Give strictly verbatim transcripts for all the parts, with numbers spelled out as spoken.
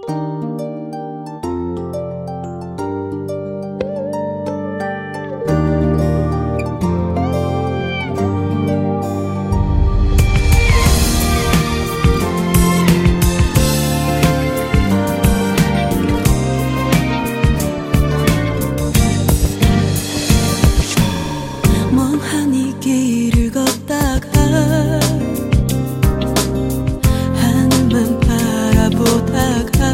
멍하니 길을 걷다가 하늘만 바라보다가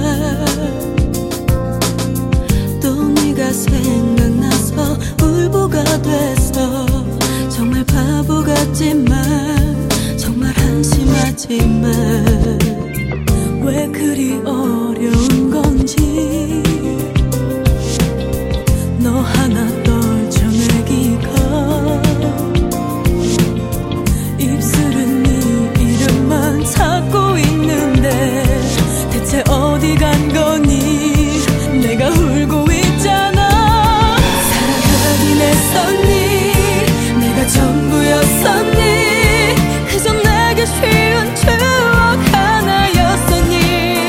또 네가 생각나서 울보가 됐어. 정말 바보 같지만 정말 한심하지만 왜 그리 어려운 건지 너 하나 떨쳐내기가 입술은 네 이름만 찾고 있는데 대체 어디 간 거니? 내가 울고 있잖아. 사랑하긴 했었니? 내가 전부였었니? 그저 내게 쉬운 추억 하나였었니?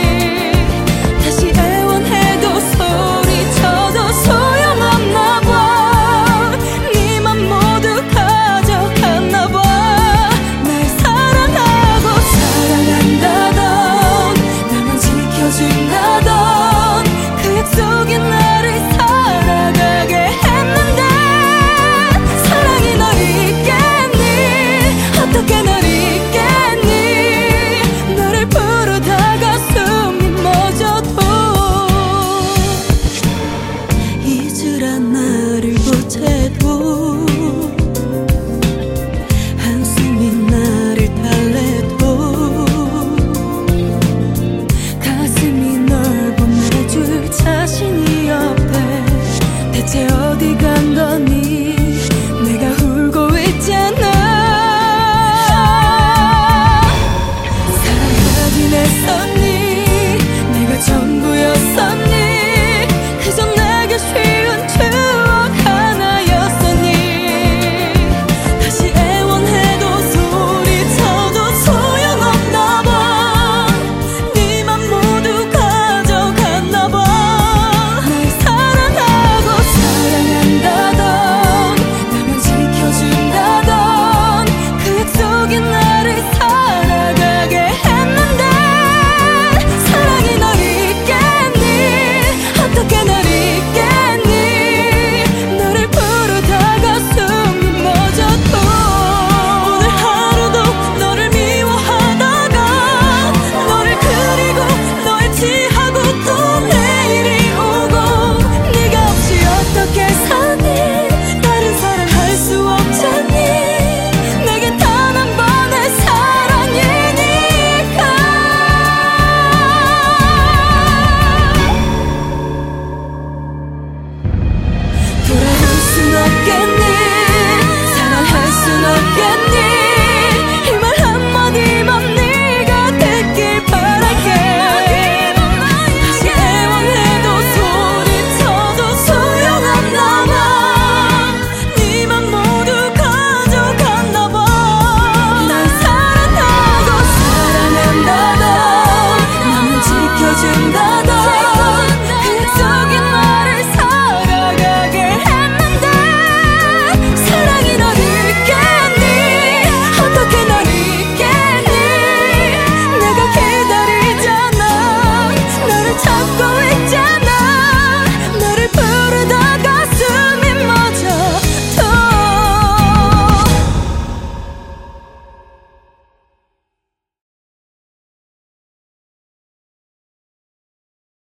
다시 애원해도 소리쳐도 소용없나 봐. 네맘 모두 가져갔나 봐. 날 사랑하고 사랑한다던 나만 지켜준다던 그 약속이 나를 살아가게 했는데 사랑이 널 잊겠니? 어떻게 널 잊겠니? 너를 부르다가 숨이 멎어도 잊으라 나를 보채도 한숨이 나를 달래도 가슴이 널 보내줄 자신이 없대. 대체 어디 간 거니? 내가 울고 있잖아. 사랑하긴 했었니? 내가 전부였었니? 그저 내게 쉬운 추억 하나였었니? 다시 애원해도 소리쳐도 소용없나 봐. 네맘 모두 가져갔나 봐. 날 사랑하고 사랑한다던 나만 지켜준다던 그 약속이 나를 살아가게 했는데 사랑이 널 잊겠니? 어떻게 널 잊겠니? 너를 부르다가 숨이 멎어도 오늘 하루도 너를 미워하다가 너를 그리고 널 취하고 또 내일이 오고 네가 없이 어떻게 사니? 다른 사람 할 수 없잖니? 내겐 단 한 번의 사랑이니까. 돌아올 순 없겠니? 사랑할 순 없겠니? 이 말 한마디만 네가 듣길 바랄게. 다시 애원해도 소리쳐도 소용없나 봐. 네맘 모두 가져갔나 봐. 날 사랑하고 사랑한다던 나만 지켜준다